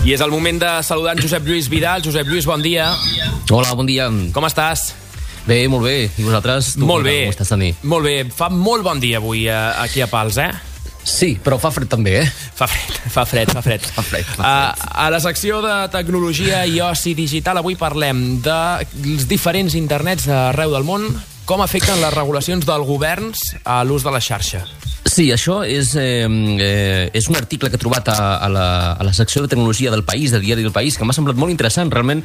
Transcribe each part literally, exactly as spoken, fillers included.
I és el moment de saludar en Josep Lluís Vidal. Josep Lluís, bon dia. Hola, bon dia. Com estàs? Bé, molt bé. I vosaltres? Tu, molt bé. Com estàs, Dani? Molt bé. Fa molt bon dia avui aquí a Pals, eh? Sí, però fa fred també, eh? Fa fred, fa fred, fa fred. fa fred, fa fred. Uh, a la secció de tecnologia i oci digital avui parlem dels diferents internets arreu del món, com afecten les regulacions dels governs a l'ús de la xarxa. Sí, això és, eh, eh, és un article que he trobat a, a, la, a la secció de tecnologia del País, del diari del País, que m'ha semblat molt interessant, realment,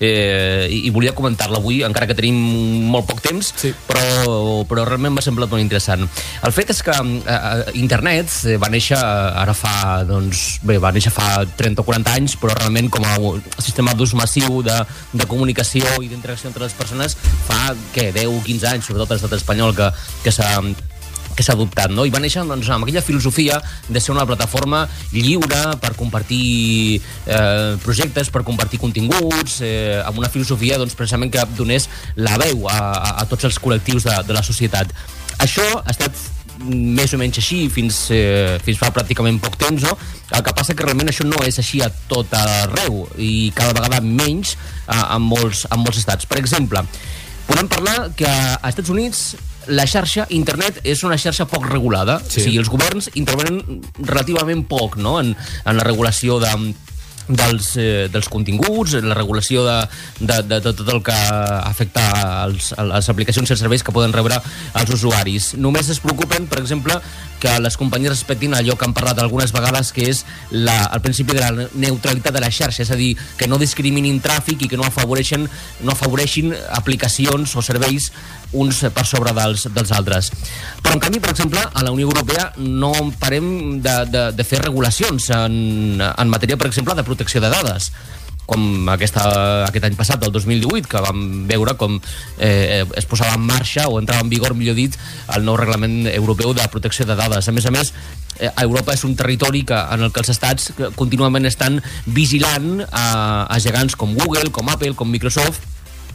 eh, i, i volia comentar-la avui, encara que tenim molt poc temps, sí. però, però realment m'ha semblat molt interessant. El fet és que eh, internet va néixer ara fa, doncs, bé, va néixer fa trenta o quaranta anys, però realment com a sistema d'ús massiu de, de comunicació i d'interacció entre les persones fa, què, deu o quinze anys, sobretot a l'estat espanyol, que, que s'ha que s'ha adoptat, no? I va néixer doncs, amb aquella filosofia de ser una plataforma lliure per compartir eh, projectes, per compartir continguts, eh, amb una filosofia doncs, precisament que donés la veu a, a, a tots els col·lectius de, de la societat. Això ha estat més o menys així fins, eh, fins fa pràcticament poc temps, no? El que passa que realment això no és així a tot arreu i cada vegada menys eh, en, molts, en molts estats. Per exemple, podem parlar que als Estats Units la xarxa internet és una xarxa poc regulada. Sí. O sigui, els governs intervenen relativament poc, no?, en, en la regulació de, dels, eh, dels continguts, la regulació de, de, de, de tot el que afecta als, a les aplicacions i els serveis que poden rebre els usuaris. Només es preocupen, per exemple, que les companyies respectin allò que han parlat algunes vegades, que és la, el principi de la neutralitat de la xarxa, és a dir, que no discriminin tràfic i que no afavoreixin, no afavoreixin aplicacions o serveis uns per sobre dels, dels altres. Però, en canvi, per exemple, a la Unió Europea no parem de, de, de fer regulacions en, en matèria, per exemple, de protecció de dades, com aquesta, aquest any passat, el dos mil divuit, que vam veure com eh, es posava en marxa, o entrava en vigor, millor dit, el nou reglament europeu de protecció de dades. A més a més, eh, Europa és un territori que, en el que els estats contínuament estan vigilant a, a gegants com Google, com Apple, com Microsoft,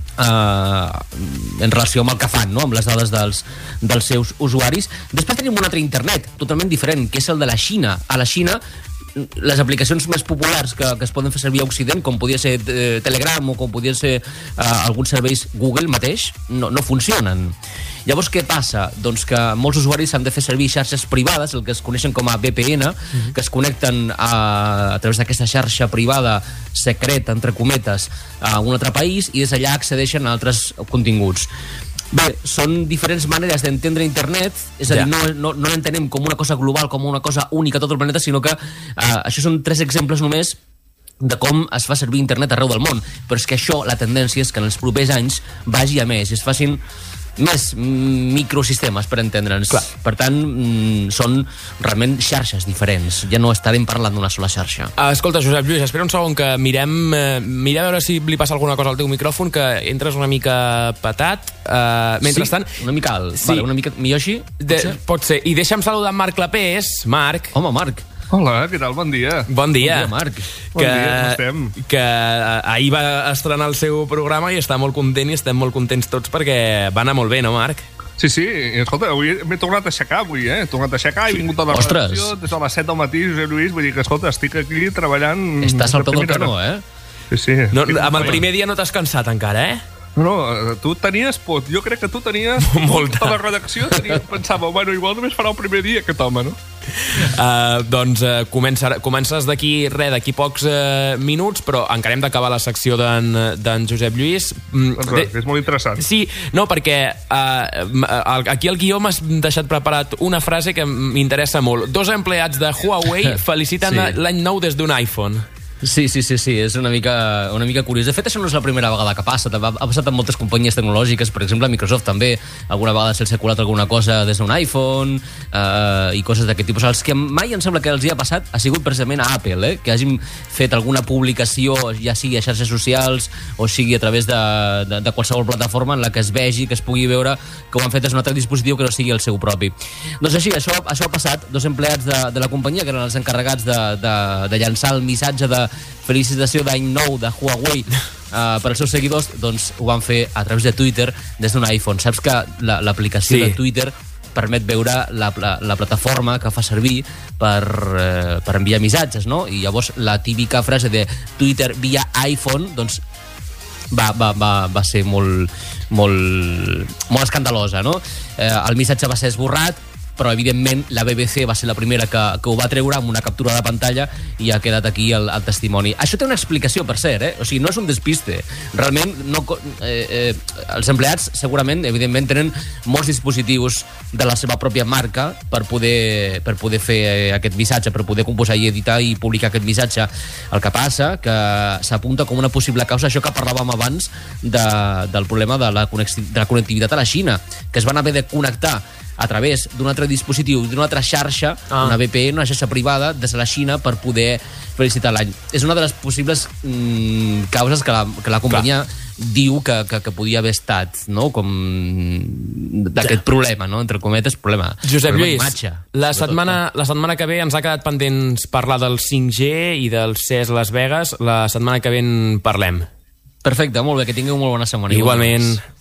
Uh, en relació amb el que fan, no?, amb les dades dels, dels seus usuaris. Després tenim un altre internet totalment diferent, que és el de la Xina. A la Xina, les aplicacions més populars que, que es poden fer servir a Occident, com podia ser eh, Telegram o com podien ser eh, alguns serveis Google mateix, no, no funcionen. Llavors, què passa? Doncs que molts usuaris han de fer servir xarxes privades, el que es coneixen com a V P N, mm-hmm. que es connecten a, a través d'aquesta xarxa privada secreta, entre cometes, a un altre país, i des d'allà accedeixen a altres continguts. Bé, són diferents maneres d'entendre internet, és a dir, no, no, no l'entenem com una cosa global, com una cosa única a tot el planeta, sinó que eh, això són tres exemples només de com es fa servir internet arreu del món. Però és que això, la tendència és que en els propers anys vagi a més, es facin més microsistemes, per entendre'ns. Clar. Per tant, mm, són realment xarxes diferents. Ja no estarem parlant d'una sola xarxa. Escolta, Josep Lluís, espera un segon que mirem, eh, mirem a veure si li passa alguna cosa al teu micròfon, que entres una mica patat. Uh, mentrestant... Sí, una mica alt. Sí. Vale, una mica Miyoshi? De, pot ser. I deixa'm saludar en Marc Clapés. Marc. Home, Marc. Hola, què tal? Bon dia. Bon dia. Bon dia, Marc. Que, bon dia, com estem? Que ahir va estrenar el seu programa i està molt content i estem molt contents tots perquè va anar molt bé, no, Marc? Sí, sí. Escolta, avui m'he tornat a aixecar, avui, eh? He tornat a aixecar, he vingut a la Ostres. redacció des de les set del matí, Josep Lluís, vull dir que, escolta, estic aquí treballant... Estàs al peu del canó, eh? Sí, sí. No, amb el primer dia no t'has cansat encara, eh? No, tu tenies por. Jo crec que tu tenies... Molta. Tota la redacció tenia, pensava, bueno, igual només farà el primer dia aquest home, no? Uh, doncs uh, comença, comences d'aquí, res, d'aquí pocs uh, minuts, però encara hem d'acabar la secció d'en Josep Lluís. Mm, doncs res, és molt interessant. Sí, no, perquè uh, aquí al guió m'has deixat preparat una frase que m'interessa molt. Dos empleats de Huawei feliciten sí. l'any nou des d'un iPhone. Sí, sí, sí, sí, és una mica, una mica curiós. De fet, això no és la primera vegada que passa. Ha, ha passat amb moltes companyies tecnològiques, per exemple, Microsoft també. Alguna vegada se'ls ha colat alguna cosa des d'un iPhone eh, i coses d'aquest tipus. Els que mai em sembla que els hi ha passat ha sigut precisament a Apple, eh? Que hagin fet alguna publicació, ja sigui a xarxes socials o sigui a través de, de, de qualsevol plataforma en la que es vegi, que es pugui veure que ho han fet és un altre dispositiu que no sigui el seu propi. Doncs així, això, això ha passat. Dos empleats de, de la companyia, que eren els encarregats de, de, de llançar el missatge de felicitació d'any nou de Huawei uh, per als seus seguidors, doncs ho van fer a través de Twitter des d'un iPhone. Saps que l'aplicació la, sí. de Twitter permet veure la, la, la plataforma que fa servir per, eh, per enviar missatges, no? I llavors la típica frase de Twitter via iPhone, doncs va, va, va, va ser molt, molt, molt escandalosa, no? Eh, el missatge va ser esborrat, però evidentment la B B C va ser la primera que, que ho va treure amb una captura de pantalla i ha quedat aquí el, el testimoni. Això té una explicació, per cert, eh? O sigui, no és un despiste. Realment, no, eh, eh, els empleats segurament, evidentment, tenen molts dispositius de la seva pròpia marca per poder, per poder fer aquest missatge, per poder composar i editar i publicar aquest missatge. El que passa que s'apunta com una possible causa això que parlàvem abans de, del problema de la, de la connectivitat a la Xina, que es van haver de connectar a través d'un altre dispositiu, d'una altra xarxa, ah. una V P N, una xarxa privada, des de la Xina per poder felicitar l'any. És una de les possibles mm, causes que la, que la companyia Clar. diu que, que, que podia haver estat, no? Com d'aquest ja. problema, no? Entre cometes, problema. Josep problema Lluís, imatge, la, setmana, la setmana que ve ens ha quedat pendents parlar del cinc G i del C E S Las Vegas. La setmana que ve en parlem. Perfecte, molt bé, que tingueu molt bona setmana. Igualment.